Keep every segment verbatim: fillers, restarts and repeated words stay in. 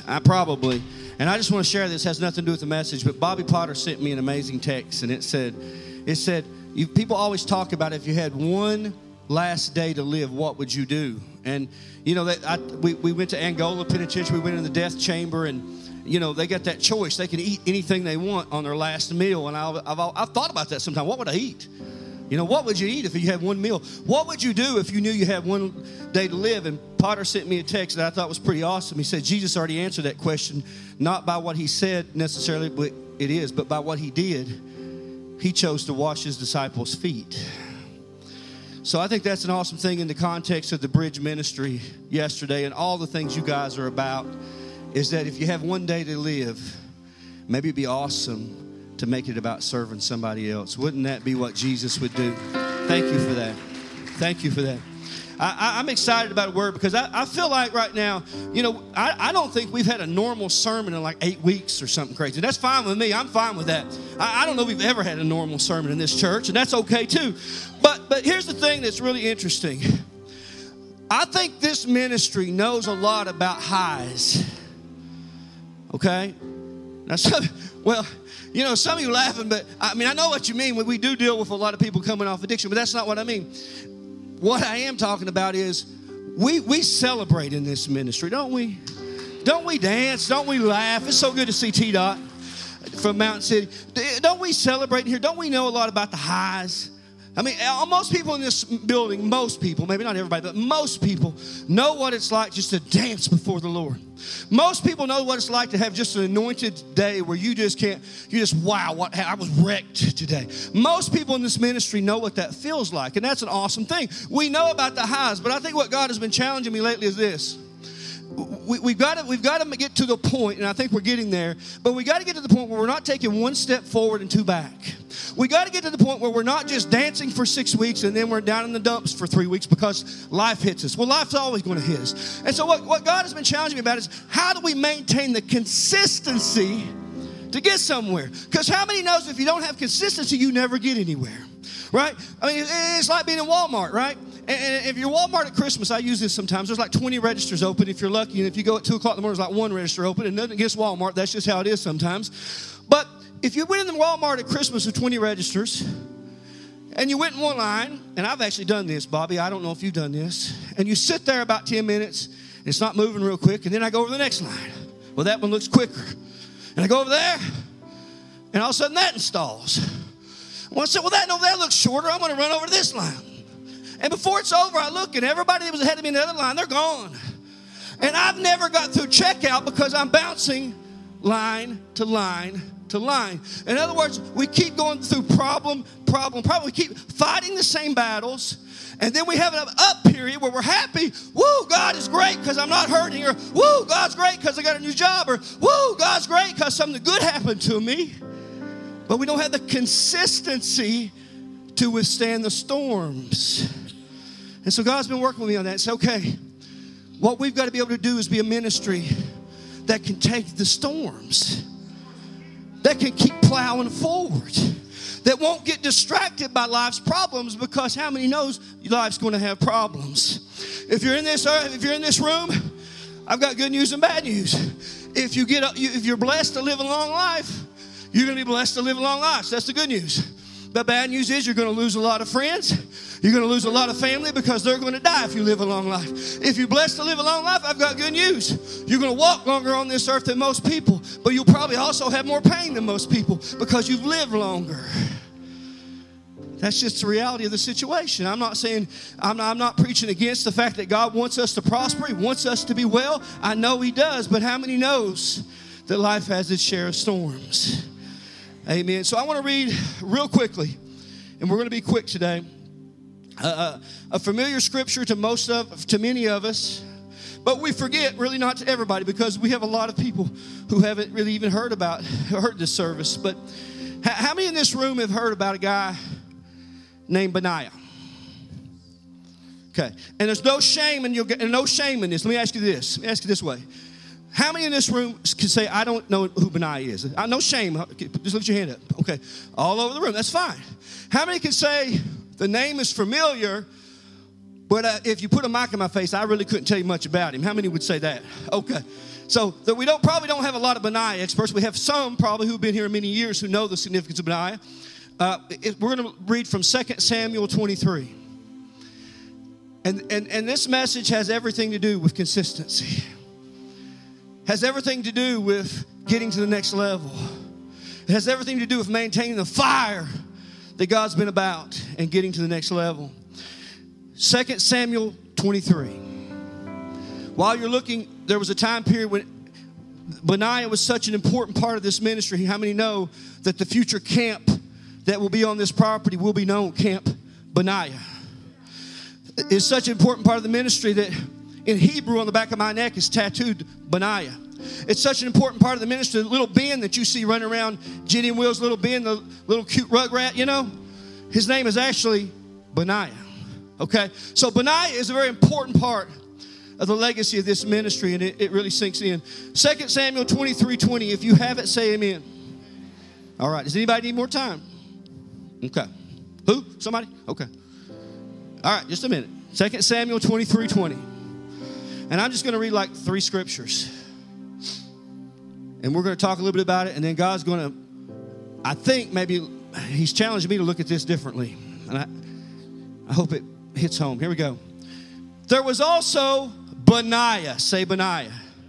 I probably. And I just want to share this. It has nothing to do with the message, but Bobby Potter sent me an amazing text, and it said, it said, you, people always talk about if you had one last day to live, what would you do? And, you know, that I, we, we went to Angola Penitentiary. We went in the death chamber, and, you know, they got that choice. They can eat anything they want on their last meal. And I've, I've, I've thought about that sometimes. What would I eat? You know, what would you eat if you had one meal? What would you do if you knew you had one day to live? And Potter sent me a text that I thought was pretty awesome. He said, Jesus already answered that question, not by what he said necessarily, but it is, but by what he did. He chose to wash his disciples' feet. So I think that's an awesome thing in the context of the Bridge Ministry yesterday and all the things you guys are about, is that if you have one day to live, maybe it'd be awesome to make it about serving somebody else. Wouldn't that be what Jesus would do? Thank you for that. Thank you for that. I, I, I'm excited about a word because I, I feel like right now, you know, I, I don't think we've had a normal sermon in like eight weeks or something crazy. That's fine with me. I'm fine with that. I, I don't know if we've ever had a normal sermon in this church, and that's okay too. But but here's the thing that's really interesting. I think this ministry knows a lot about highs. Okay? Now, some, well, you know, some of you are laughing, but I mean, I know what you mean. We do deal with a lot of people coming off addiction, but that's not what I mean. What I am talking about is we we celebrate in this ministry, don't we? Don't we dance? Don't we laugh? It's so good to see T-Dot from Mountain City. Don't we celebrate here? Don't we know a lot about the highs? I mean, most people in this building, most people, maybe not everybody, but most people know what it's like just to dance before the Lord. Most people know what it's like to have just an anointed day where you just can't, you just, wow, what, I was wrecked today. Most people in this ministry know what that feels like, and that's an awesome thing. We know about the highs, but I think what God has been challenging me lately is this. We, we've got to, we've got to get to the point, and I think we're getting there, but we got to get to the point where we're not taking one step forward and two back. We got to get to the point where we're not just dancing for six weeks and then we're down in the dumps for three weeks because life hits us. Well, life's always going to hit us. And so what, what God has been challenging me about is how do we maintain the consistency to get somewhere? Because how many knows if you don't have consistency, you never get anywhere, right? I mean, it's like being in Walmart, right? And if you're Walmart at Christmas, I use this sometimes. There's like twenty registers open if you're lucky. And if you go at two o'clock in the morning, there's like one register open. And nothing against Walmart. That's just how it is sometimes. But if you went in the Walmart at Christmas with twenty registers, and you went in one line, and I've actually done this, Bobby. I don't know if you've done this. And you sit there about ten minutes, and it's not moving real quick. And then I go over to the next line. Well, that one looks quicker. And I go over there, and all of a sudden that installs. Well, I said, well, that over there looks shorter. I'm going to run over to this line. And before it's over, I look, and everybody that was ahead of me in the other line, they're gone. And I've never got through checkout because I'm bouncing line to line to line. In other words, we keep going through problem, problem, problem. We keep fighting the same battles. And then we have an up period where we're happy. Woo, God is great because I'm not hurting. Or, woo, God's great because I got a new job. Or, woo, God's great because something good happened to me. But we don't have the consistency to withstand the storms. And so God's been working with me on that. It's okay. What we've got to be able to do is be a ministry that can take the storms, that can keep plowing forward, that won't get distracted by life's problems, because how many knows life's going to have problems? If you're in this, if you're in this room, I've got good news and bad news. If you get, if you're blessed to live a long life, you're going to be blessed to live a long life. So that's the good news. The bad news is you're going to lose a lot of friends. You're going to lose a lot of family because they're going to die if you live a long life. If you're blessed to live a long life, I've got good news. You're going to walk longer on this earth than most people, but you'll probably also have more pain than most people because you've lived longer. That's just the reality of the situation. I'm not saying, I'm not, I'm not preaching against the fact that God wants us to prosper. He wants us to be well. I know He does, but how many knows that life has its share of storms? Amen. So I want to read real quickly, and we're going to be quick today. Uh, a familiar scripture to most of, to many of us, but we forget, really not to everybody, because we have a lot of people who haven't really even heard about, heard this service. But how many in this room have heard about a guy named Benaiah? Okay, and there's no shame in you, and no shame in this. Let me ask you this. Let me ask you this way. How many in this room can say, I don't know who Benaiah is? I no shame. Just lift your hand up. Okay. All over the room. That's fine. How many can say the name is familiar, but uh, if you put a mic in my face, I really couldn't tell you much about him? How many would say that? Okay. So that we don't probably don't have a lot of Benaiah experts. We have some probably who've been here many years who know the significance of Benaiah. Uh, it, we're going to read from Second Samuel twenty-three. And, and, and this message has everything to do with consistency. Has everything to do with getting to the next level. It has everything to do with maintaining the fire that God's been about and getting to the next level. Second Samuel twenty-three. While you're looking, there was a time period when Benaiah was such an important part of this ministry. How many know that the future camp that will be on this property will be known Camp Benaiah? It's such an important part of the ministry that in Hebrew on the back of my neck is tattooed Benaiah. It's such an important part of the ministry. The little Ben that you see running around, Jenny and Will's little Ben, the little cute rug rat, you know, his name is actually Benaiah. Okay? So Benaiah is a very important part of the legacy of this ministry, and it, it really sinks in. Second Samuel twenty-three twenty. If you have it, say amen. All right. Does anybody need more time? Okay. Who? Somebody? Okay. All right, just a minute. Second Samuel twenty-three twenty. And I'm just going to read like three scriptures. And we're going to talk a little bit about it. And then God's going to, I think maybe he's challenged me to look at this differently. And I, I hope it hits home. Here we go. There was also Benaiah, say Benaiah,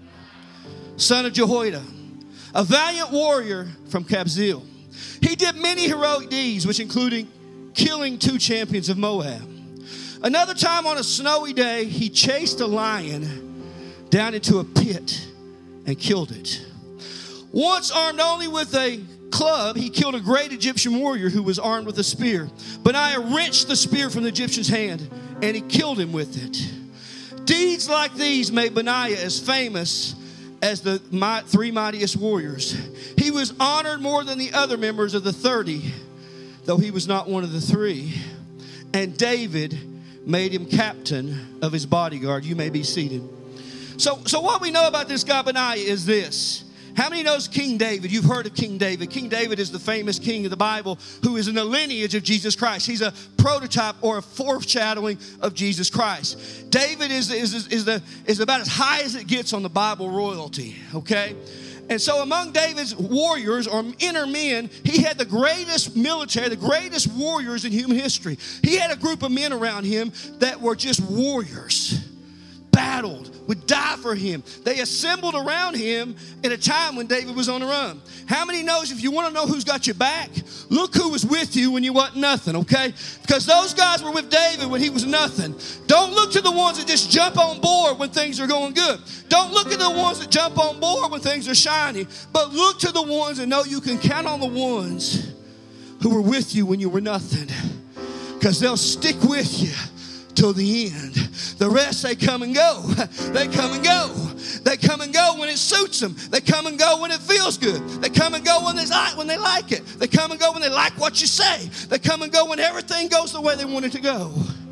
son of Jehoiada, a valiant warrior from Kabzeel. He did many heroic deeds, which included killing two champions of Moab. Another time on a snowy day, he chased a lion down into a pit and killed it. Once armed only with a club, he killed a great Egyptian warrior who was armed with a spear. Benaiah wrenched the spear from the Egyptian's hand, and he killed him with it. Deeds like these made Benaiah as famous as the three mightiest warriors. He was honored more than the other members of the thirty, though he was not one of the three. And David made him captain of his bodyguard. You may be seated. So, so what we know about this guy Benaiah is this. How many knows King David? You've heard of King David. King David is the famous king of the Bible who is in the lineage of Jesus Christ. He's a prototype or a foreshadowing of Jesus Christ. David is, is, is, the, is about as high as it gets on the Bible royalty, okay? And so among David's warriors or inner men, he had the greatest military, the greatest warriors in human history. He had a group of men around him that were just warriors, battled, would die for him. They assembled around him at a time when David was on the run. How many knows if you want to know who's got your back, look who was with you when you wasn't nothing, okay? Because those guys were with David when he was nothing. Don't look to the ones that just jump on board when things are going good. Don't look at the ones that jump on board when things are shiny, but look to the ones and know you can count on the ones who were with you when you were nothing, because they'll stick with you till the end. The rest, they come and go. They come and go. They come and go when it suits them. They come and go when it feels good. They come and go when they like when they like it. They come and go when they like what you say. They come and go when everything goes the way they want it to go.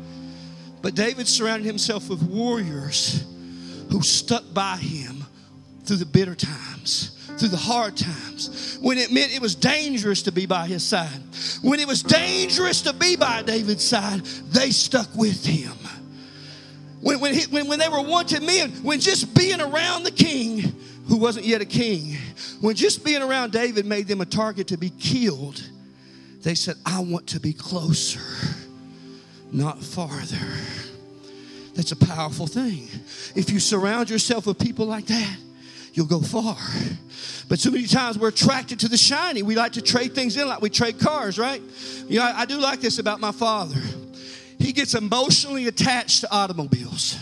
But David surrounded himself with warriors who stuck by him through the bitter times, through the hard times, when it meant it was dangerous to be by his side. When it was dangerous to be by David's side, they stuck with him. When, when, he, when, when they were wanted men, when just being around the king, who wasn't yet a king, when just being around David made them a target to be killed, they said, I want to be closer, not farther. That's a powerful thing. If you surround yourself with people like that, you'll go far. But so many times we're attracted to the shiny. We like to trade things in like we trade cars, right? You know, I, I do like this about my father. He gets emotionally attached to automobiles.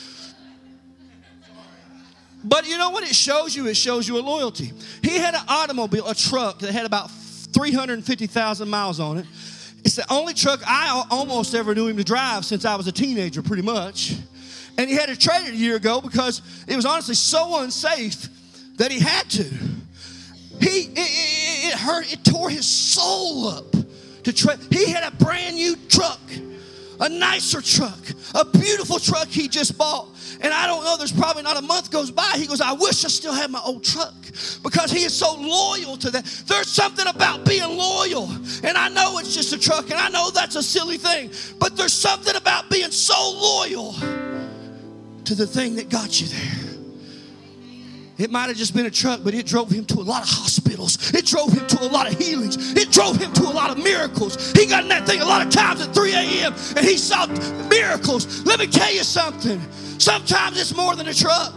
But you know what it shows you? It shows you a loyalty. He had an automobile, a truck that had about three hundred fifty thousand miles on it. It's the only truck I almost ever knew him to drive since I was a teenager, pretty much. And he had to trade it a year ago because it was honestly so unsafe that he had to. He it, it, it hurt. It tore his soul up to trade. He had a brand new truck, a nicer truck, a beautiful truck he just bought. And I don't know, there's probably not a month goes by. He goes, I wish I still had my old truck, because he is so loyal to that. There's something about being loyal. And I know it's just a truck, and I know that's a silly thing, but there's something about being so loyal to the thing that got you there. It might have just been a truck, but it drove him to a lot of hospitals. It drove him to a lot of healings. It drove him to a lot of miracles. He got in that thing a lot of times at three a.m. and he saw miracles. Let me tell you something. Sometimes it's more than a truck,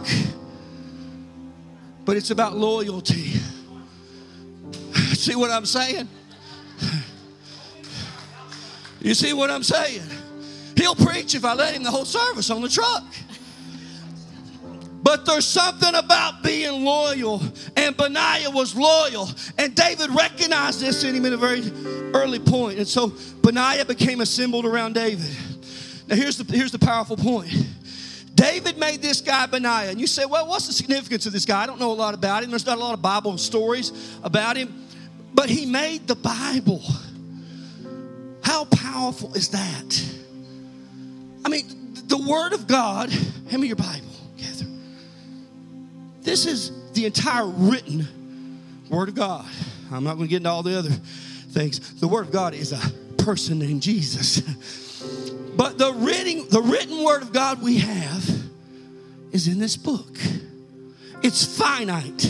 but it's about loyalty. See what I'm saying? You see what I'm saying? He'll preach if I let him the whole service on the truck. But there's something about being loyal, and Benaiah was loyal, and David recognized this in him in a very early point. And so Benaiah became assembled around David. Now here's the, here's the powerful point. David made this guy Benaiah, and you say, well, what's the significance of this guy? I don't know a lot about him. There's not a lot of Bible stories about him, but he made the Bible. How powerful is that? I mean, the Word of God. Hand me your Bible, Catherine. This is the entire written Word of God. I'm not going to get into all the other things. The Word of God is a person named Jesus. But the written, the written Word of God we have is in this book. It's finite.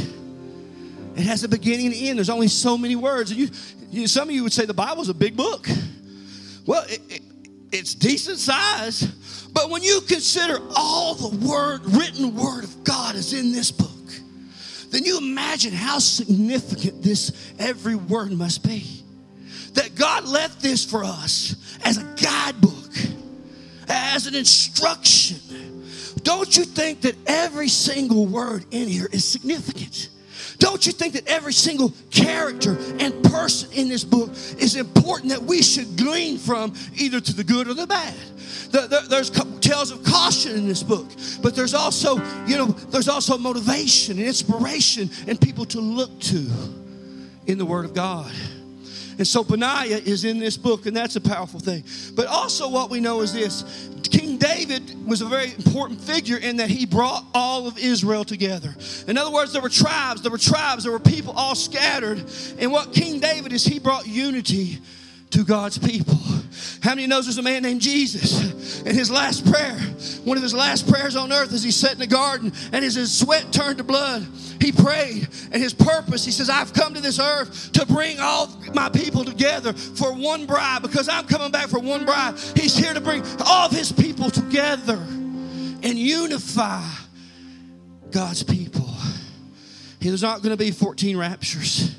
It has a beginning and an end. There's only so many words. And you, you, some of you would say the Bible's a big book. Well, it, it, it's decent size. But when you consider all the word, written Word of God is in this book, then you imagine how significant this every word must be. That God left this for us as a guidebook, as an instruction. Don't you think that every single word in here is significant? Don't you think that every single character and person in this book is important that we should glean from, either to the good or the bad? There's tales of caution in this book, but there's also, you know, there's also motivation and inspiration and people to look to in the Word of God. And so Benaiah is in this book, and that's a powerful thing. But also what we know is this. King David was a very important figure in that he brought all of Israel together. In other words, there were tribes, there were tribes, there were people all scattered. And what King David is, he brought unity to God's people. How many knows there's a man named Jesus? In his last prayer, one of his last prayers on earth, as he sat in the garden and as his sweat turned to blood, he prayed, and his purpose, he says, I've come to this earth to bring all my people together for one bride, because I'm coming back for one bride. He's here to bring all of his people together and unify God's people. There's not going to be fourteen raptures.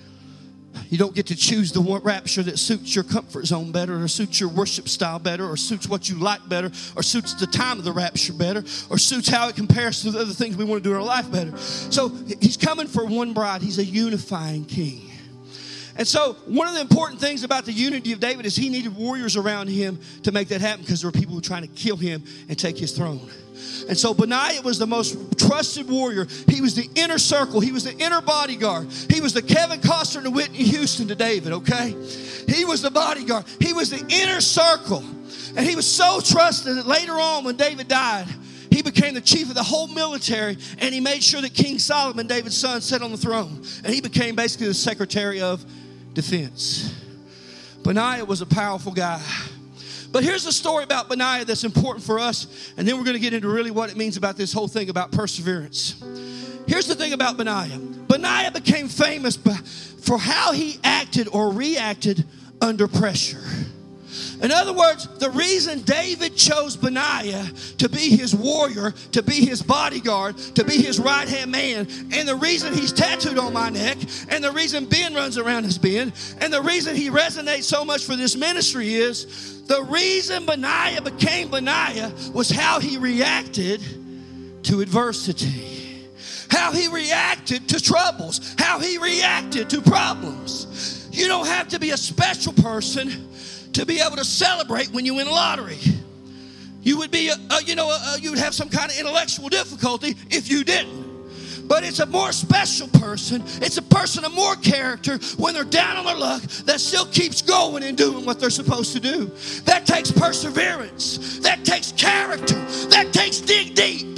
You don't get to choose the one rapture that suits your comfort zone better, or suits your worship style better, or suits what you like better, or suits the time of the rapture better, or suits how it compares to the other things we want to do in our life better. So he's coming for one bride. He's a unifying king. And so one of the important things about the unity of David is he needed warriors around him to make that happen, because there were people who were trying to kill him and take his throne. And so Benaiah was the most trusted warrior. He was the inner circle. He was the inner bodyguard. He was the Kevin Costner and the Whitney Houston to David, okay? He was the bodyguard. He was the inner circle. And he was so trusted that later on when David died, he became the chief of the whole military, and he made sure that King Solomon, David's son, sat on the throne. And he became basically the Secretary of Defense. Benaiah was a powerful guy. But here's the story about Benaiah that's important for us, and then we're going to get into really what it means about this whole thing about perseverance. Here's the thing about Benaiah. Benaiah became famous for how he acted or reacted under pressure. In other words, the reason David chose Benaiah to be his warrior, to be his bodyguard, to be his right-hand man, and the reason he's tattooed on my neck, and the reason Ben runs around his Ben, and the reason he resonates so much for this ministry is the reason Benaiah became Benaiah was how he reacted to adversity, how he reacted to troubles, how he reacted to problems. You don't have to be a special person to be able to celebrate when you win a lottery. You would be, a, a, you know, a, a, you would have some kind of intellectual difficulty if you didn't. But it's a more special person. It's a person of more character when they're down on their luck that still keeps going and doing what they're supposed to do. That takes perseverance. That takes character. That takes dig deep.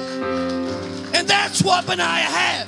And that's what Benaiah had.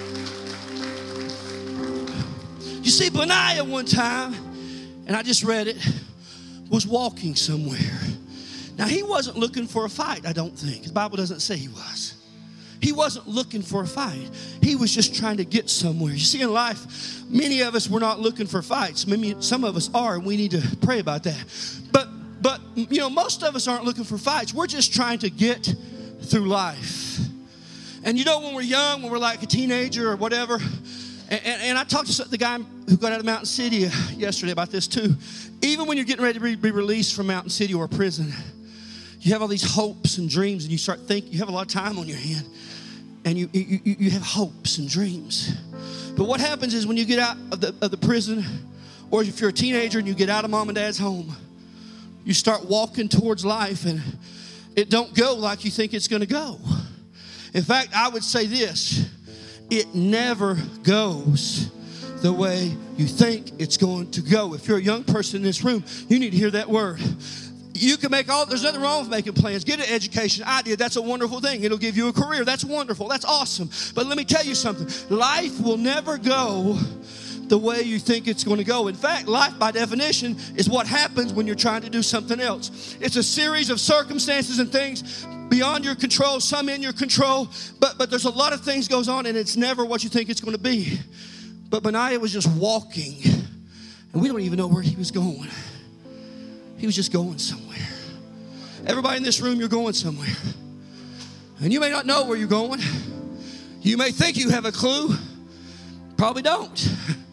You see, Benaiah one time, and I just read it, was walking somewhere. Now, he wasn't looking for a fight, I don't think. The Bible doesn't say he was. He wasn't looking for a fight. He was just trying to get somewhere. You see, in life, many of us, we're not looking for fights. Maybe some of us are, and we need to pray about that. But, but you know, most of us aren't looking for fights. We're just trying to get through life. And you know, when we're young, when we're like a teenager or whatever, and, and, and I talked to the guy who got out of Mountain City yesterday about this too. Even when you're getting ready to be, be released from Mountain City or a prison, you have all these hopes and dreams, and you start thinking, you have a lot of time on your hand, and you, you, you have hopes and dreams. But what happens is when you get out of the, of the prison, or if you're a teenager and you get out of mom and dad's home, you start walking towards life, and it don't go like you think it's going to go. In fact, I would say this, it never goes the way you think it's going to go. If you're a young person in this room, you need to hear that word. You can make all, there's nothing wrong with making plans. Get an education. I did. That's a wonderful thing. It'll give you a career. That's wonderful. That's awesome. But let me tell you something. Life will never go the way you think it's going to go. In fact, life by definition is what happens when you're trying to do something else. It's a series of circumstances and things beyond your control, some in your control, but, but there's a lot of things goes on, and it's never what you think it's going to be. But Benaiah was just walking, and we don't even know where he was going. He was just going somewhere. Everybody in this room, you're going somewhere. And you may not know where you're going. You may think you have a clue. Probably don't.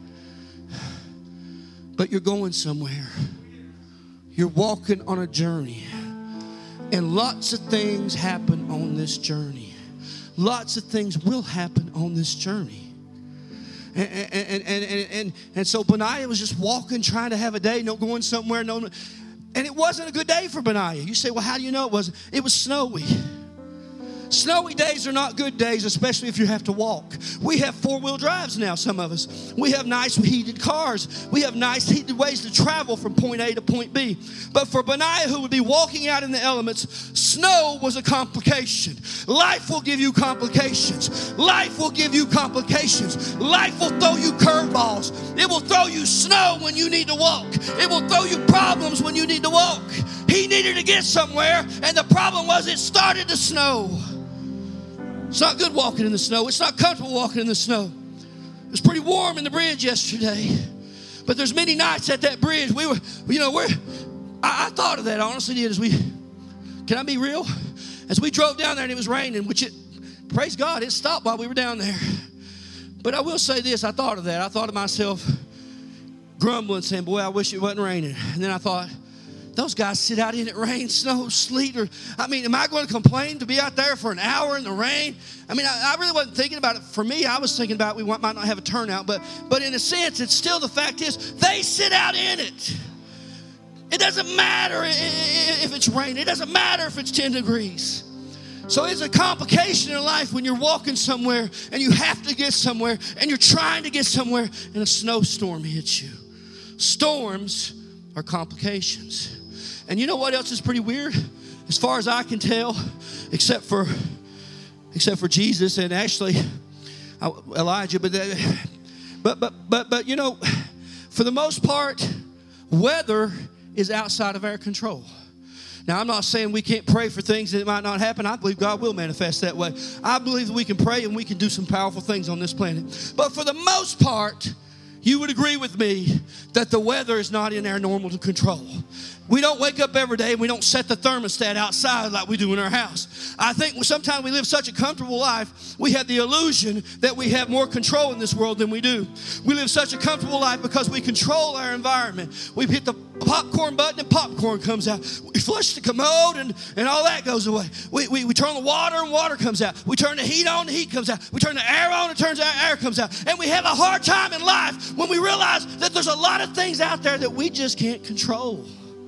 But you're going somewhere. You're walking on a journey. And lots of things happen on this journey. Lots of things will happen on this journey. And, and, and, and, and, and so Benaiah was just walking, trying to have a day, no going somewhere. No, and it wasn't a good day for Benaiah. You say, well, how do you know it wasn't? It was snowy. Snowy days are not good days, especially if you have to walk. We have four-wheel drives now, some of us. We have nice heated cars. We have nice heated ways to travel from point A to point B. But for Benaiah, who would be walking out in the elements, snow was a complication. Life will give you complications. Life will give you complications. Life will throw you curveballs. It will throw you snow when you need to walk. It will throw you problems when you need to walk. He needed to get somewhere, and the problem was it started to snow. It's not good walking in the snow. It's not comfortable walking in the snow. It was pretty warm in the bridge yesterday. But there's many nights at that bridge. We were, you know, we're, I, I thought of that, I honestly did, as we, can I be real? As we drove down there and it was raining, which it, praise God, it stopped while we were down there. But I will say this, I thought of that. I thought of myself grumbling, saying, boy, I wish it wasn't raining. And then I thought, those guys sit out in it, rain, snow, sleet, or, I mean, am I going to complain to be out there for an hour in the rain? I mean, I, I really wasn't thinking about it. For me, I was thinking about we might not have a turnout, but, but in a sense, it's still the fact is, they sit out in it. It doesn't matter if it's raining. It doesn't matter if it's ten degrees. So it's a complication in life when you're walking somewhere and you have to get somewhere and you're trying to get somewhere and a snowstorm hits you. Storms are complications. And you know what else is pretty weird? As far as I can tell, except for except for Jesus and actually Elijah, but but but but but you know, for the most part, weather is outside of our control. Now, I'm not saying we can't pray for things that might not happen. I believe God will manifest that way. I believe that we can pray and we can do some powerful things on this planet. But for the most part, you would agree with me that the weather is not in our normal control. We don't wake up every day and we don't set the thermostat outside like we do in our house. I think sometimes we live such a comfortable life, we have the illusion that we have more control in this world than we do. We live such a comfortable life because we control our environment. We hit the popcorn button and popcorn comes out. We flush the commode and, and all that goes away. We, we, we turn on the water and water comes out. We turn the heat on, the heat comes out. We turn the air on, it turns out, air comes out. And we have a hard time in life when we realize that there's a lot of things out there that we just can't control.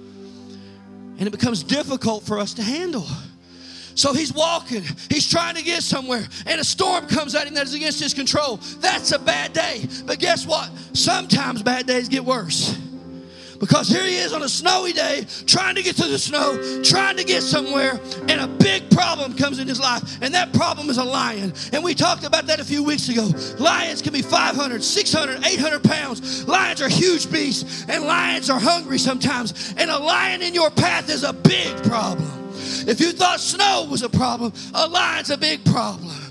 And it becomes difficult for us to handle. So he's walking. He's trying to get somewhere. And a storm comes at him that is against his control. That's a bad day. But guess what? Sometimes bad days get worse. Because here he is on a snowy day, trying to get through the snow, trying to get somewhere, and a big problem comes in his life, and that problem is a lion. And we talked about that a few weeks ago. Lions can be five hundred, six hundred, eight hundred pounds. Lions are huge beasts, and lions are hungry sometimes. And a lion in your path is a big problem. If you thought snow was a problem, a lion's a big problem.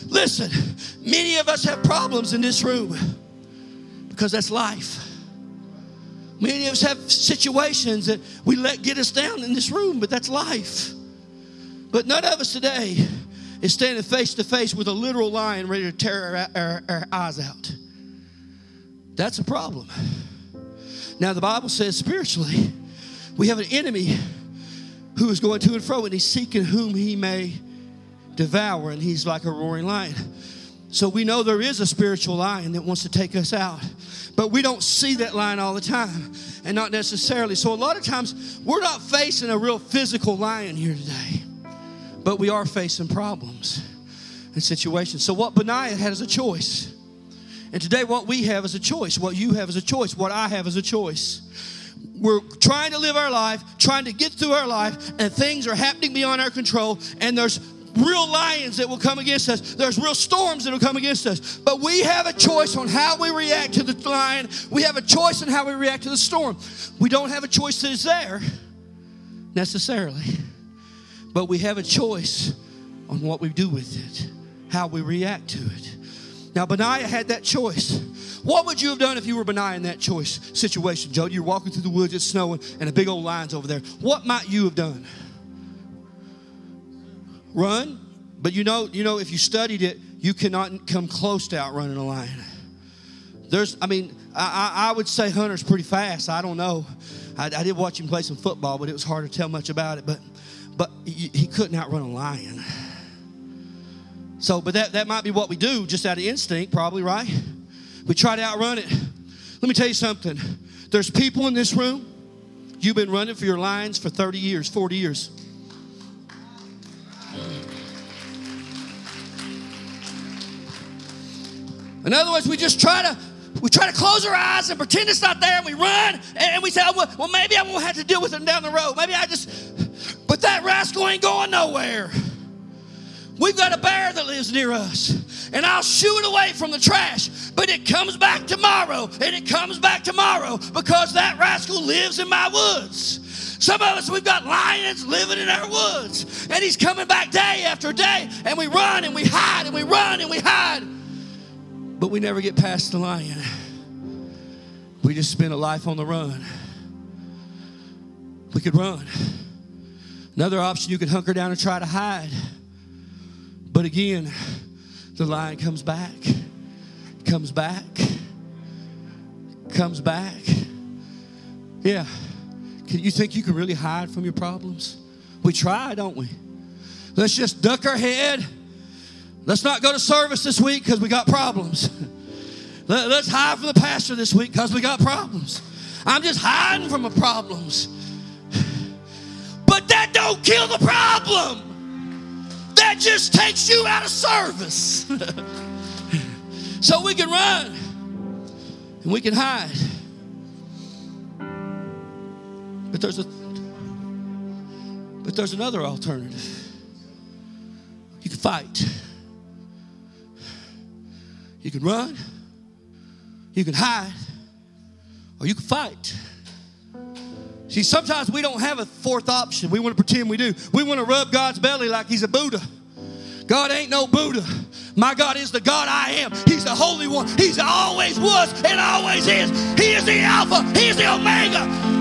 Listen, many of us have problems in this room because that's life. Many of us have situations that we let get us down in this room, but that's life. But none of us today is standing face to face with a literal lion ready to tear our, our, our eyes out. That's a problem. Now, the Bible says spiritually, we have an enemy who is going to and fro, and he's seeking whom he may devour, and he's like a roaring lion. So we know there is a spiritual lion that wants to take us out, but we don't see that lion all the time, and not necessarily. So a lot of times, we're not facing a real physical lion here today, but we are facing problems and situations. So what Benaiah had is a choice. And today what we have is a choice. What you have is a choice. What I have is a choice. We're trying to live our life, trying to get through our life, and things are happening beyond our control, and there's real lions that will come against us. There's real storms that will come against us. But we have a choice on how we react to the lion. We have a choice on how we react to the storm. We don't have a choice that is there necessarily, but we have a choice on what we do with it, how we react to it. Now, Benaiah had that choice. What would you have done if you were Benaiah in that choice situation, Joe? You're walking through the woods, it's snowing, and a big old lion's over there. What might you have done? Run? But you know, you know, if you studied it, you cannot come close to outrunning a lion. There's, I mean, I, I would say Hunter's pretty fast. I don't know. I, I did watch him play some football, but it was hard to tell much about it. But, but he, he couldn't outrun a lion. So, but that, that might be what we do just out of instinct, probably, right? We try to outrun it. Let me tell you something. There's people in this room, you've been running for your lions for thirty years, forty years. In other words, we just try to we try to close our eyes and pretend it's not there, and we run, and we say, well, well maybe I won't have to deal with it down the road. Maybe I just, but that rascal ain't going nowhere. We've got a bear that lives near us, and I'll shoo it away from the trash, but it comes back tomorrow, and it comes back tomorrow because that rascal lives in my woods. Some of us, we've got lions living in our woods, and he's coming back day after day, and we run and we hide and we run and we hide, but we never get past the lion. We just spend a life on the run. We could run. Another option, you could hunker down and try to hide. But again, the lion comes back, comes back, comes back. Yeah. Can you think you can really hide from your problems? We try, don't we? Let's just duck our head. Let's not go to service this week because we got problems. Let's hide from the pastor this week because we got problems. I'm just hiding from the problems. But that don't kill the problem. That just takes you out of service. So we can run and we can hide. But there's a but there's another alternative. You can fight. You can run. You can hide. Or you can fight. See, sometimes we don't have a fourth option. We want to pretend we do. We want to rub God's belly like he's a Buddha. God ain't no Buddha. My God is the God I am. He's the Holy One. He's always was and always is. He is the Alpha. He is the Omega.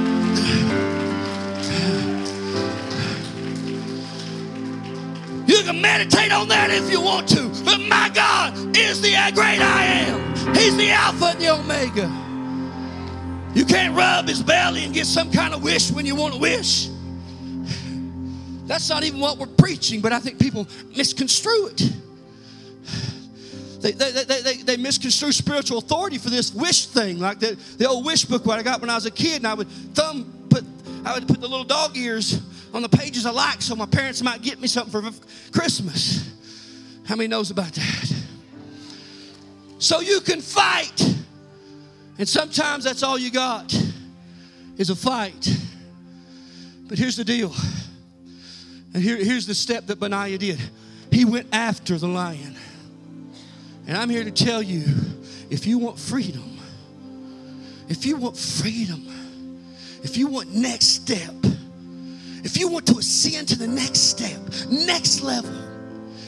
You can meditate on that if you want to. But my God is the great I am. He's the Alpha and the Omega. You can't rub his belly and get some kind of wish when you want to wish. That's not even what we're preaching, but I think people misconstrue it. They, they, they, they, they misconstrue spiritual authority for this wish thing, like the, the old wish book what I got when I was a kid, and I would thumb put I would put the little dog ears on the pages I liked so my parents might get me something for Christmas. How many knows about that? So you can fight. And sometimes that's all you got is a fight. But here's the deal. And here, here's the step that Benaiah did. He went after the lion. And I'm here to tell you, if you want freedom, if you want freedom, if you want next step, if you want to ascend to the next step, next level,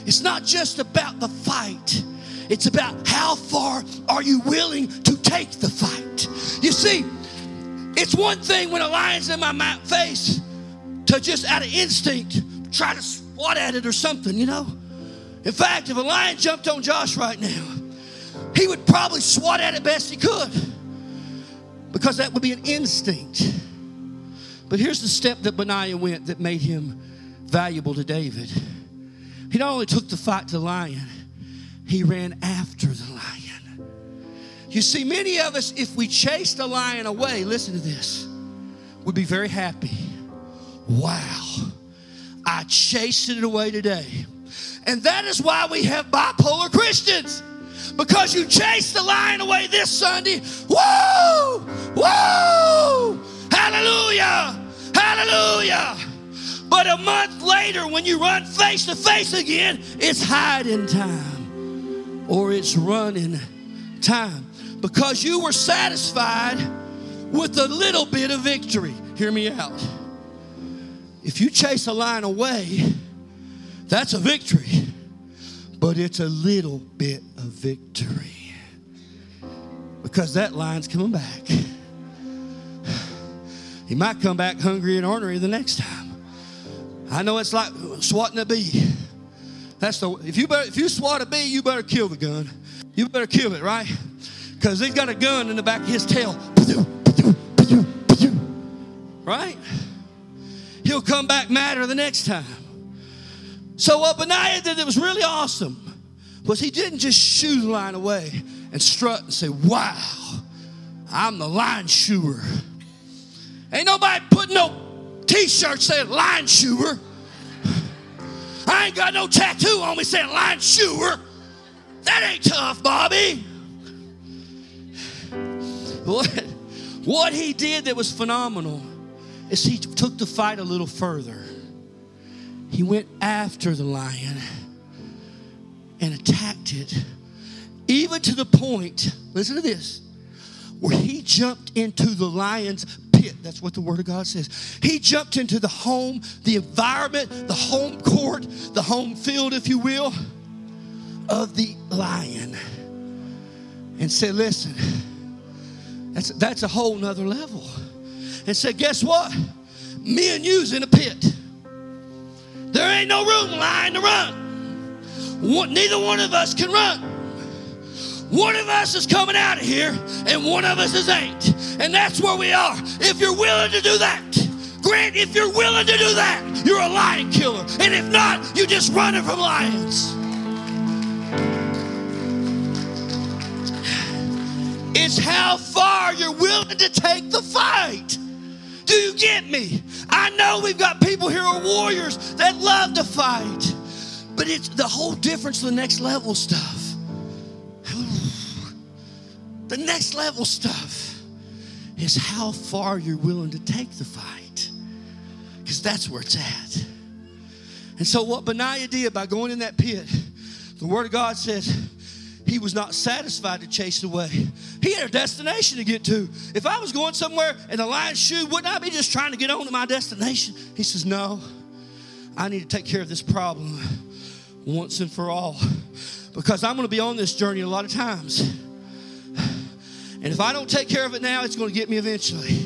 It's not just about the fight. It's about how far are you willing to take the fight. You see, it's one thing when a lion's in my face to just out of instinct try to swat at it or something, you know. In fact, if a lion jumped on Josh right now, he would probably swat at it best he could, because that would be an instinct. But here's the step that Benaiah went that made him valuable to David. He not only took the fight to the lion, he ran after the lion. You see, many of us, if we chased a lion away, listen to this, would be very happy. Wow, I chased it away today. And that is why we have bipolar Christians. Because you chased the lion away this Sunday. Woo! Woo! Hallelujah! Hallelujah! But a month later, when you run face to face again, it's hiding time. Or it's running time. Because you were satisfied with a little bit of victory. Hear me out. If you chase a lion away, that's a victory. But it's a little bit of victory. Because that lion's coming back. He might come back hungry and ornery the next time. I know it's like swatting a bee. That's the if you better, if you swat a bee, you better kill the gun. You better kill it, right? Because he's got a gun in the back of his tail. Right? He'll come back madder the next time. So what Benaiah did that was really awesome was he didn't just shoo the lion away and strut and say, wow, I'm the lion shooer. Ain't nobody putting no t-shirt saying lion shooer. I ain't got no tattoo on me saying lion shooer. That ain't tough, Bobby. What, what he did that was phenomenal is he took the fight a little further. He went after the lion and attacked it, even to the point, listen to this, where he jumped into the lion's pit. That's what the Word of God says. He jumped into the home, the environment, the home court, the home field, if you will, of the lion, and said, listen, that's, that's a whole nother level. And said, guess what? Me and you's in a pit. There ain't no room, lion, to run. One, neither one of us can run. One of us is coming out of here, and one of us is ain't. And that's where we are. If you're willing to do that, Grant, if you're willing to do that, you're a lion killer. And if not, you're just running from lions. It's how far you're willing to take the fight. Do you get me? I know we've got people here who are warriors that love to fight, but it's the whole difference, the next level stuff. The next level stuff is how far you're willing to take the fight, because that's where it's at. And so what Benaiah did by going in that pit, the Word of God says he was not satisfied to chase it away. He had a destination to get to. If I was going somewhere and the lion shooed, wouldn't I be just trying to get on to my destination? He says, no, I need to take care of this problem once and for all, because I'm going to be on this journey a lot of times. And if I don't take care of it now, it's going to get me eventually.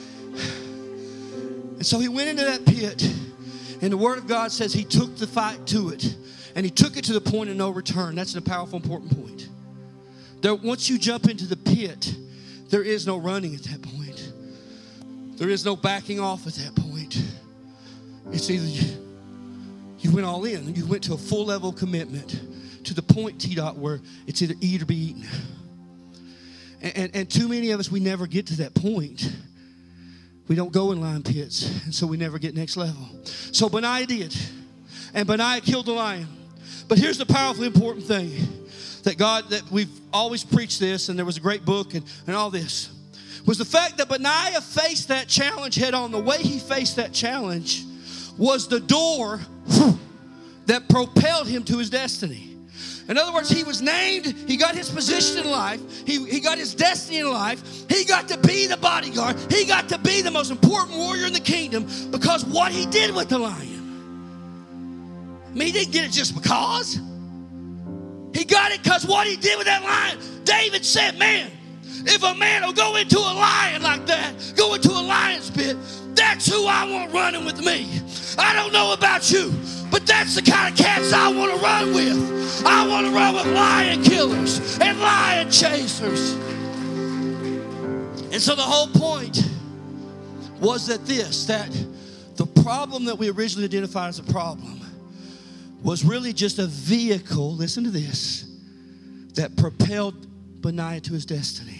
And so he went into that pit, and the Word of God says he took the fight to it, and he took it to the point of no return. That's a powerful, important point. There, once you jump into the pit, there is no running at that point. There is no backing off at that point. It's either you, you went all in, you went to a full level commitment to the point, T-Dot, where it's either eat or be eaten. And, and, and too many of us, we never get to that point. We don't go in lion pits, and so we never get next level. So Benaiah did, and Benaiah killed the lion. But here's the powerfully important thing that God, that we've always preached this, and there was a great book and, and all this, was the fact that Benaiah faced that challenge head on. The way he faced that challenge was the door that propelled him to his destiny. In other words, he was named, he got his position in life, he, he got his destiny in life, he got to be the bodyguard, he got to be the most important warrior in the kingdom because what he did with the lion. I mean, he didn't get it just because. He got it because what he did with that lion. David said, man, if a man will go into a lion like that, go into a lion's pit, that's who I want running with me. I don't know about you, but that's the kind of cats I want to run with. I want to run with lion killers and lion chasers. And so the whole point was that this, that the problem that we originally identified as a problem was really just a vehicle, listen to this, that propelled Benaiah to his destiny.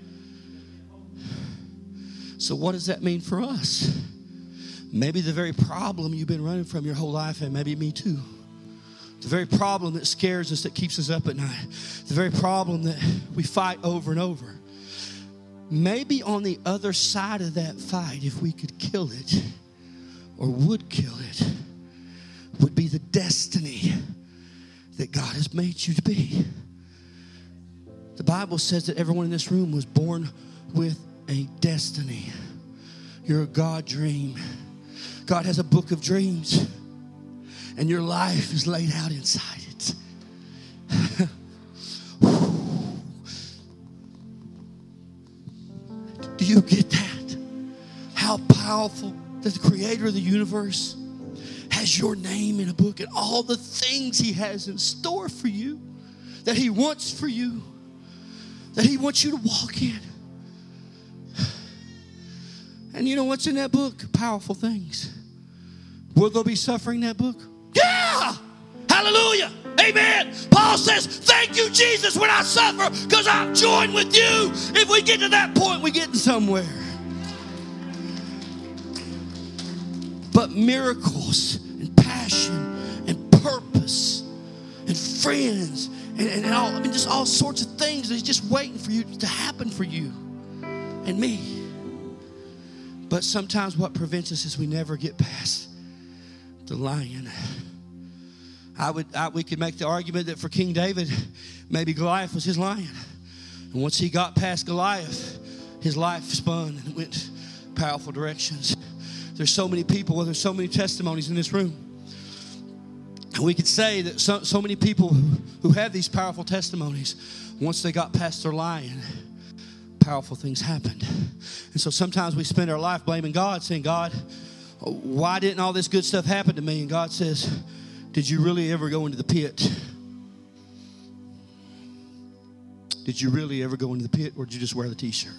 So what does that mean for us? Maybe the very problem you've been running from your whole life, and maybe me too. The very problem that scares us, that keeps us up at night. The very problem that we fight over and over. Maybe on the other side of that fight, if we could kill it, or would kill it, would be the destiny that God has made you to be. The Bible says that everyone in this room was born with a destiny. You're a God dream. God has a book of dreams, and your life is laid out inside it. Do you get that? How powerful that the creator of the universe has your name in a book and all the things he has in store for you, that he wants for you, that he wants you to walk in. And you know what's in that book? Powerful things. Will there be suffering in that book? Yeah! Hallelujah! Amen! Paul says, thank you, Jesus, when I suffer, because I'm joined with you. If we get to that point, we're getting somewhere. But miracles and passion and purpose and friends and, and, and all, I mean, just all sorts of things that's just waiting for you to happen for you and me. But sometimes what prevents us is we never get past the lion. I would, I, we could make the argument that for King David, maybe Goliath was his lion. And once he got past Goliath, his life spun and went powerful directions. There's so many people, well, there's so many testimonies in this room. And we could say that so, so many people who, who have these powerful testimonies, once they got past their lion, powerful things happened. And so sometimes we spend our life blaming God, saying, God, why didn't all this good stuff happen to me? And God says, did you really ever go into the pit? Did you really ever go into the pit, or did you just wear the t-shirt?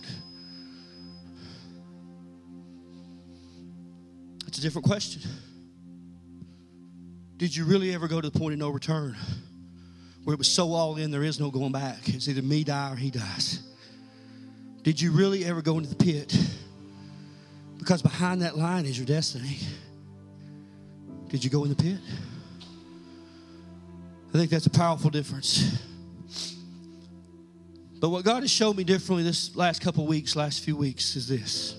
That's a different question. Did you really ever go to the point of no return, where it was so all in there is no going back? It's either me die or he dies. Did you really ever go into the pit? Because behind that line is your destiny. Did you go in the pit? I think that's a powerful difference. But what God has showed me differently this last couple weeks, last few weeks, is this.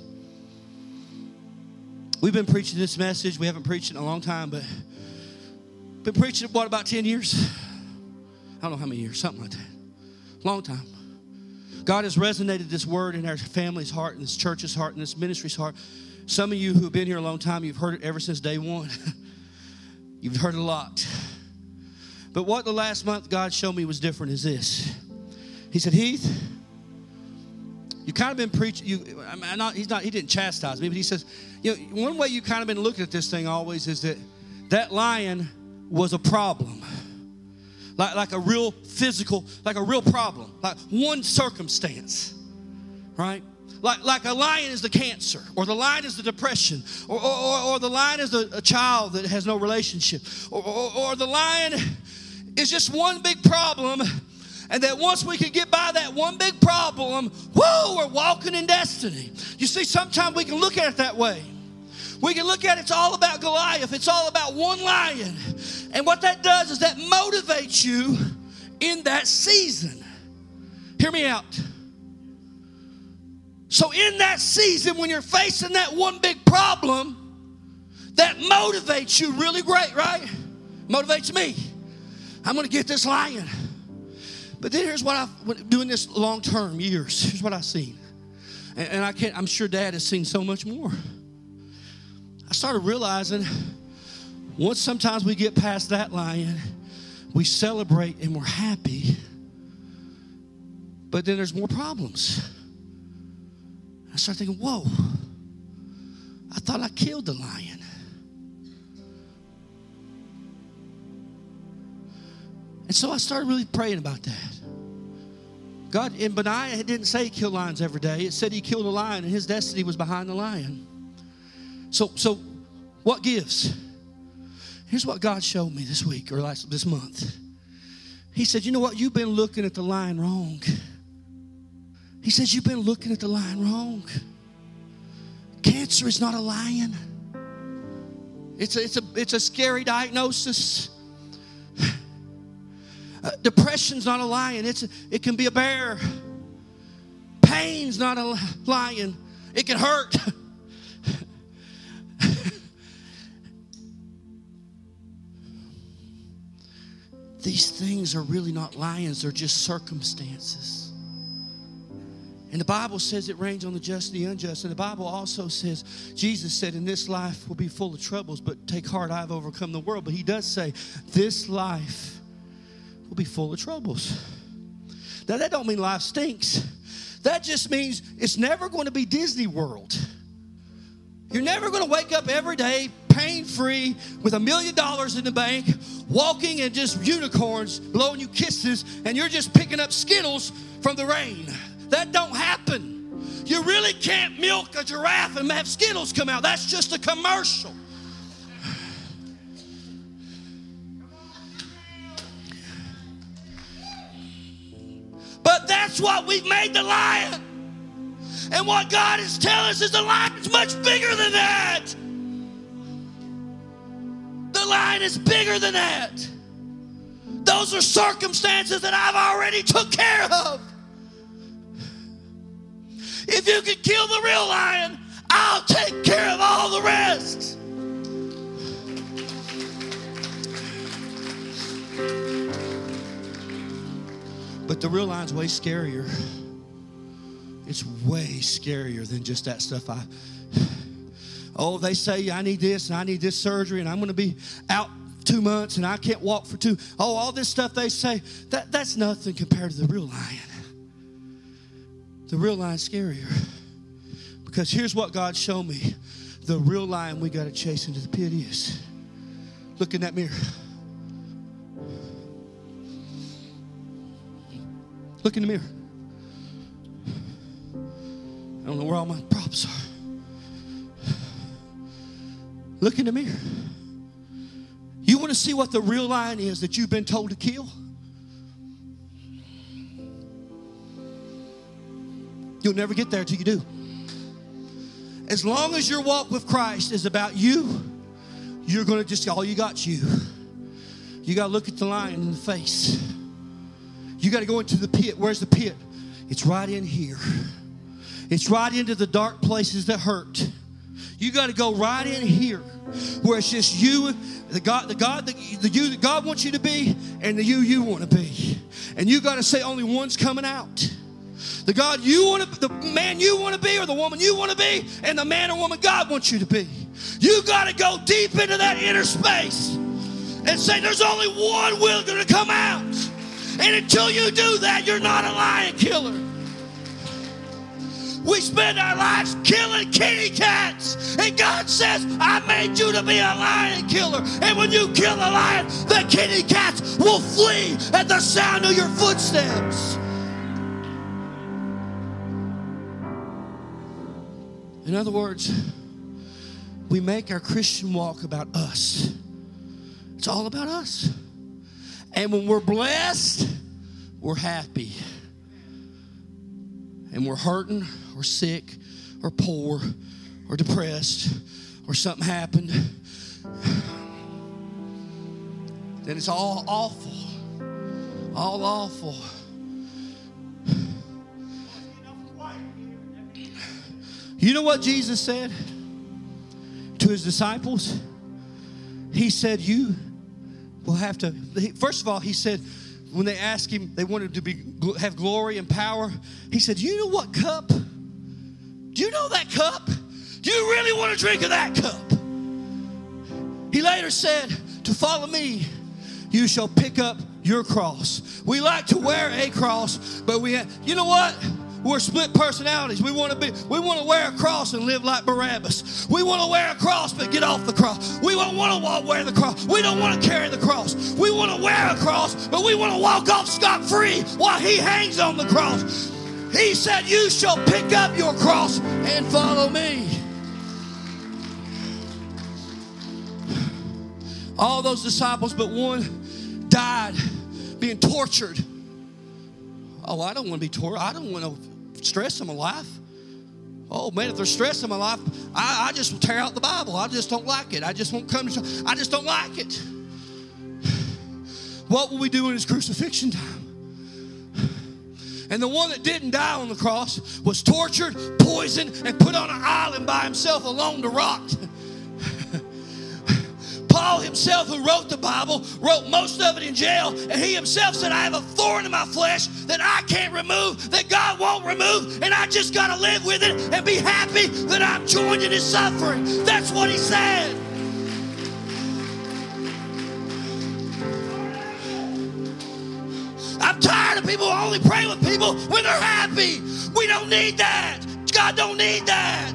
We've been preaching this message. We haven't preached it in a long time, but been preaching it, what, about ten years? I don't know how many years, something like that. Long time. God has resonated this word in our family's heart, in this church's heart, in this ministry's heart. Some of you who have been here a long time, you've heard it ever since day one. You've heard it a lot. But what the last month God showed me was different is this. He said, Heath, you kind of been preaching. You, I mean, not, he's not. He didn't chastise me, but he says, you know, one way you kind of been looking at this thing always is that that lion was a problem, like like a real physical, like a real problem, like one circumstance, right? Like like a lion is the cancer, or the lion is the depression, or or, or the lion is the, a child that has no relationship, or, or or the lion is just one big problem. And that once we can get by that one big problem, whoa, we're walking in destiny. You see, sometimes we can look at it that way. We can look at it, it's all about Goliath. It's all about one lion. And what that does is that motivates you in that season. Hear me out. So in that season, when you're facing that one big problem, that motivates you really great, right? Motivates me. I'm going to get this lion. But then here's what I've, doing this long term, years, here's what I've seen. And, and I can't, I'm sure Dad has seen so much more. I started realizing Once sometimes we get past that lion, we celebrate and we're happy. But then there's more problems. I start thinking, whoa, I thought I killed the lion. And so I started really praying about that. God, in Benaiah, it didn't say he killed lions every day. It said he killed a lion and his destiny was behind the lion. So, so what gives? Here's what God showed me this week or last this month. He said, you know what? You've been looking at the lion wrong. He says, you've been looking at the lion wrong. Cancer is not a lion. It's a, it's a, it's a scary diagnosis. Uh, depression's not a lion. It's a, it can be a bear. Pain's not a lion. It can hurt. These things are really not lions. They're just circumstances. And the Bible says it rains on the just and the unjust. And the Bible also says, Jesus said, in this life will be full of troubles, but take heart, I've overcome the world. But he does say, this life will be full of troubles. Now, that don't mean life stinks. That just means it's never going to be Disney World. You're never going to wake up every day pain-free with a million dollars in the bank, walking and just unicorns blowing you kisses, and you're just picking up Skittles from the rain. That don't happen. You really can't milk a giraffe and have Skittles come out. That's just a commercial. But that's what we've made the lion. And what God is telling us is the lion is much bigger than that. The lion is bigger than that. Those are circumstances that I've already took care of. If you can kill the real lion, I'll take care of all the rest. But the real lion's way scarier. It's way scarier than just that stuff. I, oh, they say I need this and I need this surgery and I'm going to be out two months and I can't walk for two. Oh, all this stuff they say, that, that's nothing compared to the real lion. The real lion's scarier. Because here's what God showed me. The real lion we got to chase into the pit is. Look in that mirror. Look in the mirror. I don't know where all my props are. Look in the mirror. You want to see what the real lion is that you've been told to kill? You'll never get there till you do. As long as your walk with Christ is about you, you're going to just, all you got's you. You got to look at the lion in the face. You got to go into the pit. Where's the pit? It's right in here. It's right into the dark places that hurt. You got to go right in here where it's just you, the God, the God, the, the you that God wants you to be, and the you you want to be. And you got to say only one's coming out. The God you want to, the man you want to be, or the woman you want to be, and the man or woman God wants you to be. You got to go deep into that inner space and say, there's only one will going to come out. And until you do that, you're not a lion killer. We spend our lives killing kitty cats. And God says, I made you to be a lion killer. And when you kill a lion, the kitty cats will flee at the sound of your footsteps. In other words, we make our Christian walk about us. It's all about us. And when we're blessed, we're happy. And we're hurting or sick or poor or depressed or something happened, then it's all awful. All awful. You know what Jesus said to his disciples? He said, you will have to, first of all, he said, when they asked him, they wanted to be have glory and power. He said, you know what cup? Do you know that cup? Do you really want to drink of that cup? He later said, to follow me, you shall pick up your cross. We like to wear a cross, but we, you know what? We're split personalities. We want to be, we want to wear a cross and live like Barabbas. We want to wear a cross but get off the cross. We don't want to wear the cross. We don't want to carry the cross. We want to wear a cross, but we want to walk off scot-free while he hangs on the cross. He said, you shall pick up your cross and follow me. All those disciples but one died being tortured. Oh, I don't want to be tortured. I don't want to stress in my life. Oh, man, if there's stress in my life, I, I just will tear out the Bible. I just don't like it. I just won't come to I just don't like it. What will we do in his crucifixion time? And the one that didn't die on the cross was tortured, poisoned, and put on an island by himself alone to rot. Paul himself, who wrote the Bible, wrote most of it in jail, and he himself said, I have a thorn in my flesh that I can't remove, that God won't remove, and I just got to live with it and be happy that I'm joined in his suffering. That's what he said. I'm tired of people who only pray with people when they're happy. We don't need that. God don't need that.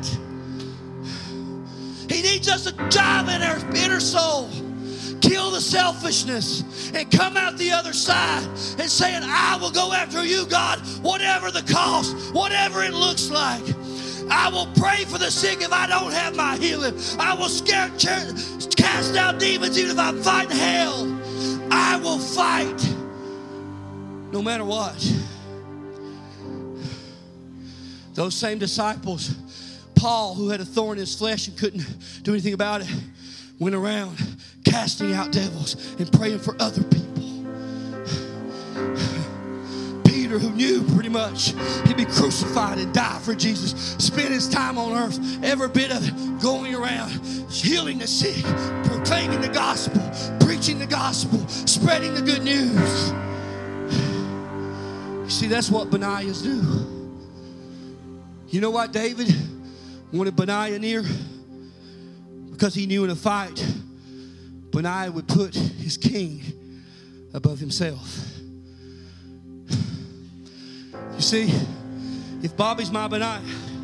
He needs us to dive in our inner soul, kill the selfishness, and come out the other side and saying, I will go after you, God, whatever the cost, whatever it looks like. I will pray for the sick if I don't have my healing. I will scare, cast out demons even if I'm fighting hell. I will fight no matter what. Those same disciples, Paul, who had a thorn in his flesh and couldn't do anything about it, went around casting out devils and praying for other people. Peter, who knew pretty much he'd be crucified and die for Jesus, spent his time on earth, every bit of it, going around, healing the sick, proclaiming the gospel, preaching the gospel, spreading the good news. You see, that's what Benaiahs do. You know what David wanted Benaiah near? Because he knew in a fight, Benaiah would put his king above himself. You see, if Bobby's my Benaiah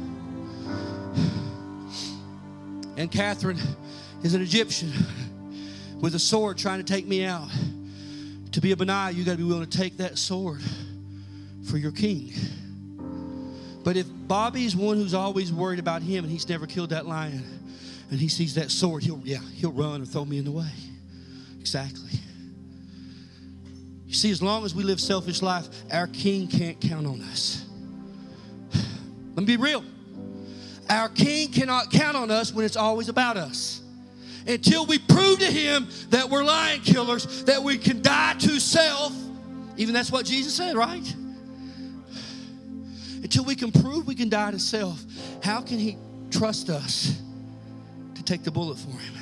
and Catherine is an Egyptian with a sword trying to take me out, to be a Benaiah, you got to be willing to take that sword for your king. But if Bobby's one who's always worried about him and he's never killed that lion, and he sees that sword, he'll yeah, he'll run or throw me in the way. Exactly. You see, as long as we live selfish life, our king can't count on us. Let me be real. Our king cannot count on us when it's always about us. Until we prove to him that we're lion killers, that we can die to self. Even that's what Jesus said, right? Until we can prove we can die to self, how can he trust us to take the bullet for him?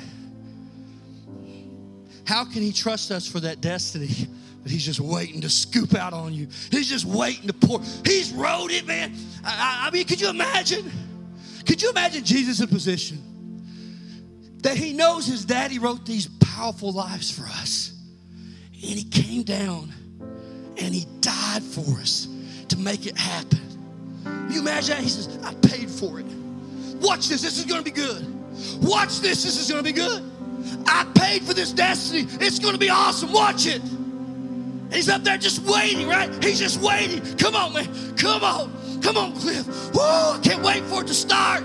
How can he trust us for that destiny that he's just waiting to scoop out on you? He's just waiting to pour. He's wrote it, man. I, I mean, could you imagine? Could you imagine Jesus in position that he knows his daddy wrote these powerful lives for us, and he came down and he died for us to make it happen? You imagine that? He says, I paid for it. Watch this. This is going to be good. Watch this. This is going to be good. I paid for this destiny. It's going to be awesome. Watch it. And he's up there just waiting, right? He's just waiting. Come on, man. Come on. Come on, Cliff. Woo, I can't wait for it to start.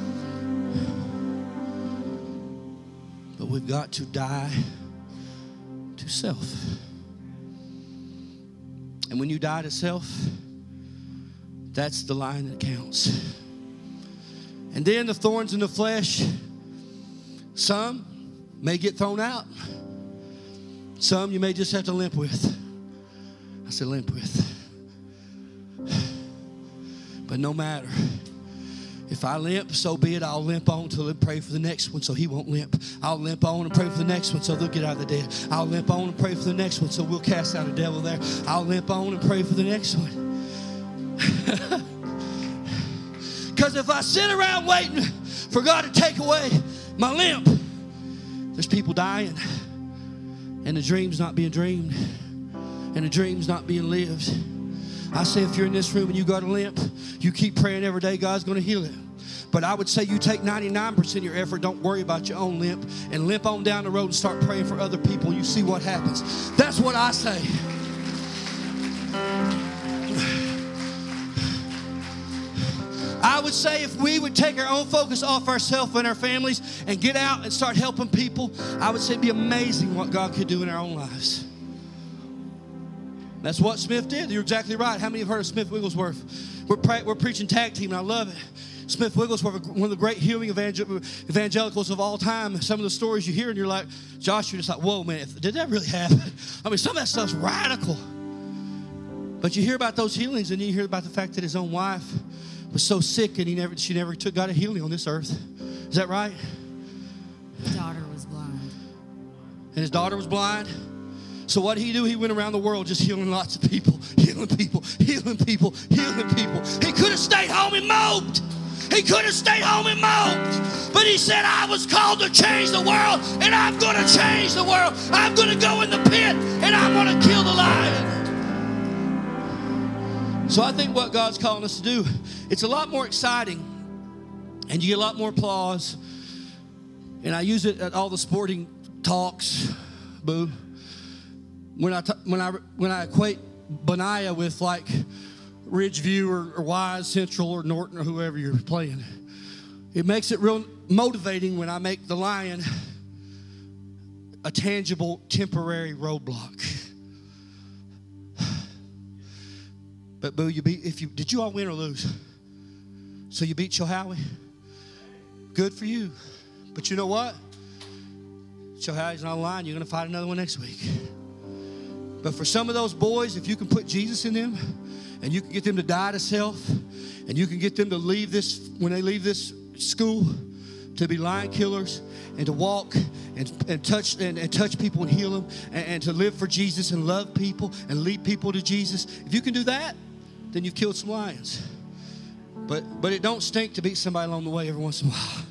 But we've got to die to self. And when you die to self, that's the line that counts. And then the thorns in the flesh, some may get thrown out. Some you may just have to limp with. I said limp with. But no matter. If I limp, so be it. I'll limp on till and pray for the next one so he won't limp. I'll limp on and pray for the next one so they'll get out of the dead. I'll limp on and pray for the next one so we'll cast out a devil there. I'll limp on and pray for the next one. Because if I sit around waiting for God to take away my limp, There's people dying, and the dream's not being dreamed, and the dream's not being lived. I say if you're in this room and you got a limp, you keep praying every day, God's going to heal it. But I would say you take ninety-nine percent of your effort, don't worry about your own limp, and limp on down the road and start praying for other people. You see what happens. That's what I say. I would say if we would take our own focus off ourselves and our families and get out and start helping people, I would say it'd be amazing what God could do in our own lives. That's what Smith did. You're exactly right. How many have heard of Smith Wigglesworth? We're, pre- we're preaching tag team, and I love it. Smith Wigglesworth, one of the great healing evangel- evangelicals of all time. Some of the stories you hear, and you're like, Josh, you're just like, whoa, man, did that really happen? I mean, some of that stuff's radical. But you hear about those healings, and you hear about the fact that his own wife was so sick, and he never, she never took got a healing on this earth. Is that right? His daughter was blind. And his daughter was blind. So what did he do? He went around the world just healing lots of people, healing people, healing people, healing people. He could have stayed home and moped. He could have stayed home and moped. But he said, I was called to change the world, and I'm going to change the world. I'm going to go in the pit, and I'm going to kill the lion. So I think what God's calling us to do, it's a lot more exciting, and you get a lot more applause. And I use it at all the sporting talks, boo. When I, t- when I, when I equate Benaiah with like Ridgeview or, or Wise Central or Norton or whoever you're playing, it makes it real motivating when I make the lion a tangible, temporary roadblock. But boo, you beat. If you did you all win or lose? So you beat Chilhowie. Good for you. But you know what? Chilhowie's not online. You're going to fight another one next week. But for some of those boys, if you can put Jesus in them, and you can get them to die to self, and you can get them to leave this, when they leave this school, to be lion killers, and to walk and, and touch and, and touch people and heal them, and, and to live for Jesus and love people and lead people to Jesus. If you can do that, then you've killed some lions. But but it don't stink to beat somebody along the way every once in a while.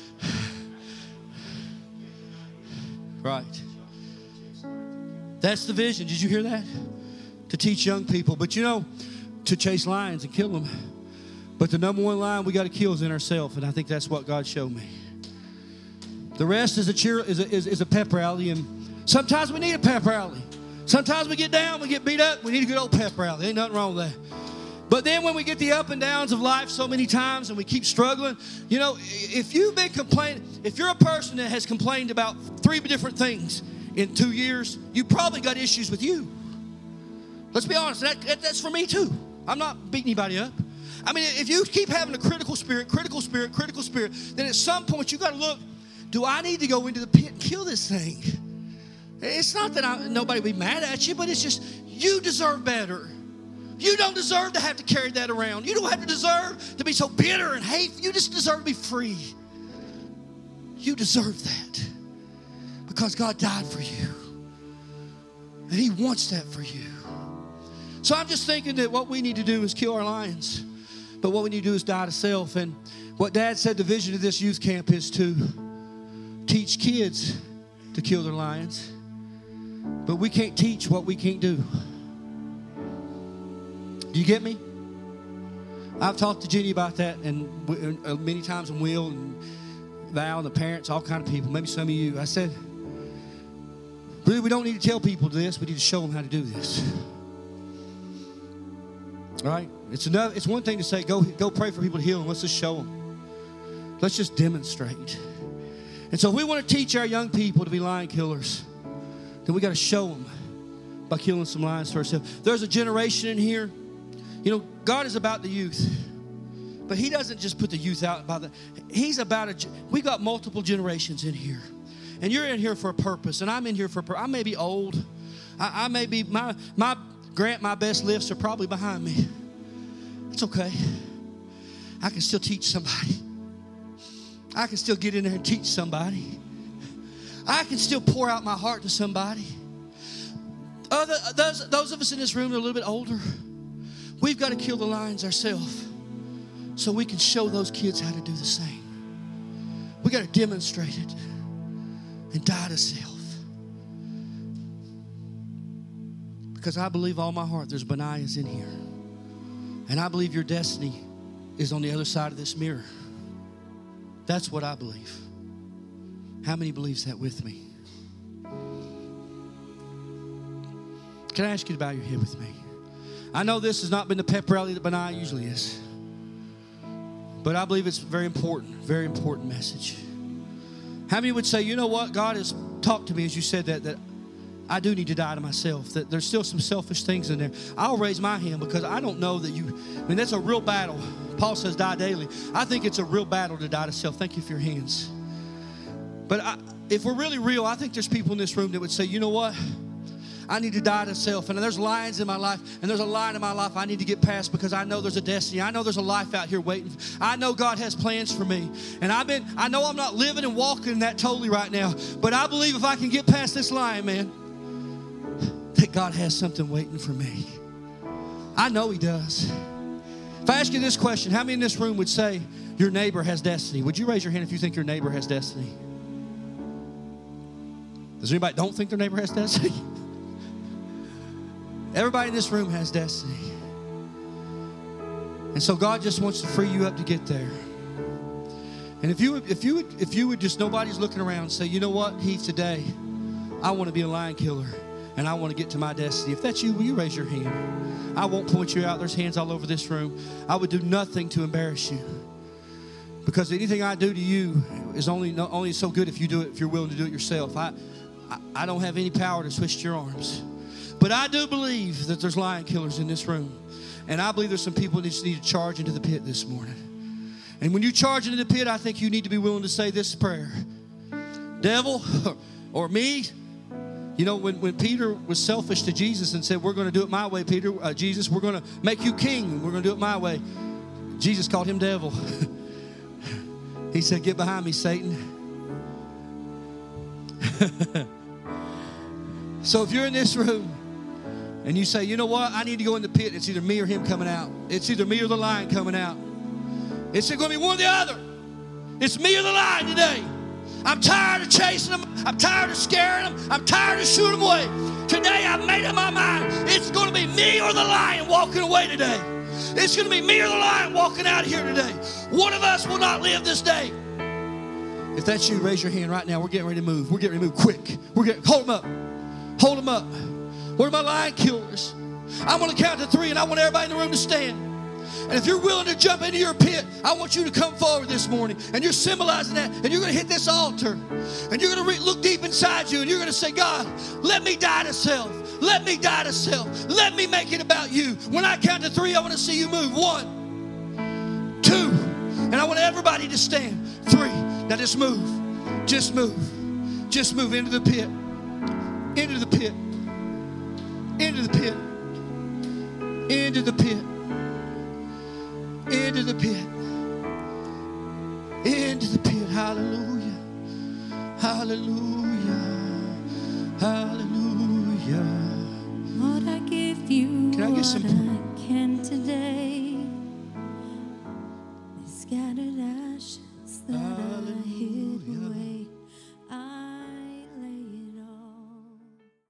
Right. That's the vision. Did you hear that? To teach young people. But you know, to chase lions and kill them. But the number one lion we got to kill is in ourselves. And I think that's what God showed me. The rest is a cheer, is a, is, is a pep rally. And sometimes we need a pep rally. Sometimes we get down, we get beat up. We need a good old pep rally. Ain't nothing wrong with that. But then when we get the up and downs of life so many times and we keep struggling, you know, if you've been complaining, if you're a person that has complained about three different things in two years, you probably got issues with you. Let's be honest, that, that, that's for me too. I'm not beating anybody up. I mean, if you keep having a critical spirit, critical spirit, critical spirit, then at some point you got to look, do I need to go into the pit and kill this thing? It's not that I, nobody will be mad at you, but it's just you deserve better. You don't deserve to have to carry that around. You don't have to deserve to be so bitter and hateful. You just deserve to be free. You deserve that because God died for you. And He wants that for you. So I'm just thinking that what we need to do is kill our lions. But what we need to do is die to self. And what Dad said the vision of this youth camp is to teach kids to kill their lions. But we can't teach what we can't do. Do you get me? I've talked to Jenny about that, and uh, many times, and Will and Val and the parents, all kind of people, maybe some of you. I said, really, we don't need to tell people this. We need to show them how to do this. All right? It's another. It's one thing to say, go, go pray for people to heal them. Let's just show them. Let's just demonstrate. And so if we want to teach our young people to be lion killers, then we got to show them by killing some lions to ourselves. There's a generation in here. You know, God is about the youth. But He doesn't just put the youth out by the, He's about a, we got multiple generations in here. And you're in here for a purpose. And I'm in here for a purpose. I may be old. I, I may be, my, my, grant my best lifts are probably behind me. It's okay. I can still teach somebody. I can still get in there and teach somebody. I can still pour out my heart to somebody. Other, those, those of us in this room that are a little bit older, we've got to kill the lions ourselves so we can show those kids how to do the same. We got to demonstrate it. and die to self. Because I believe all my heart there's Benaiahs in here. And I believe your destiny is on the other side of this mirror. That's what I believe. How many believes that with me? Can I ask you to bow your head with me? I know this has not been the pep rally that Benaiah usually is. But I believe it's very important, very important message. How many would say, you know what? God has talked to me as you said that, that I do need to die to myself, that there's still some selfish things in there. I'll raise my hand because I don't know that you, I mean, that's a real battle. Paul says die daily. I think it's a real battle to die to self. Thank you for your hands. But I, if we're really real, I think there's people in this room that would say, you know what? I need to die to self. And there's lions in my life, and there's a line in my life I need to get past because I know there's a destiny. I know there's a life out here waiting. I know God has plans for me. And I've been, I know I'm not living and walking that totally right now, but I believe if I can get past this line, man, that God has something waiting for me. I know He does. If I ask you this question, how many in this room would say your neighbor has destiny? Would you raise your hand if you think your neighbor has destiny? Does anybody don't think their neighbor has destiny? Everybody in this room has destiny. And so God just wants to free you up to get there. And if you would, if you would, if you would just, nobody's looking around and say, you know what, Heath, today, I want to be a lion killer and I want to get to my destiny. If that's you, will you raise your hand? I won't point you out. There's hands all over this room. I would do nothing to embarrass you. Because anything I do to you is only, only so good if you do it, if you're willing to do it yourself. I, I, I don't have any power to twist your arms. But I do believe that there's lion killers in this room. And I believe there's some people that just need to charge into the pit this morning. And when you charge into the pit, I think you need to be willing to say this prayer. Devil, or me, you know, when, when Peter was selfish to Jesus and said, we're going to do it my way, Peter, uh, Jesus, we're going to make you king. We're going to do it my way. Jesus called him devil. He said, get behind me, Satan. So if you're in this room, and you say, you know what, I need to go in the pit. It's either me or him coming out. It's either me or the lion coming out. It's going to be one or the other. It's me or the lion today. I'm tired of chasing them. I'm tired of scaring them. I'm tired of shooting them away. Today I've made up my mind. It's going to be me or the lion walking away today. It's going to be me or the lion walking out of here today. One of us will not live this day. If that's you, raise your hand right now. We're getting ready to move. We're getting ready to move quick. We're getting, hold them up. Hold them up. What are my lion killers? I'm going to count to three, and I want everybody in the room to stand. And if you're willing to jump into your pit, I want you to come forward this morning. And you're symbolizing that. And you're going to hit this altar. And you're going to re- look deep inside you. And you're going to say, God, let me die to self. Let me die to self. Let me make it about you. When I count to three, I want to see you move. One, two. And I want everybody to stand. Three. Now just move. Just move. Just move into the pit. Into the pit. Into the pit. Into the pit. Into the pit. Into the pit. Hallelujah. Hallelujah. Hallelujah. Lord, I give you. Can I get some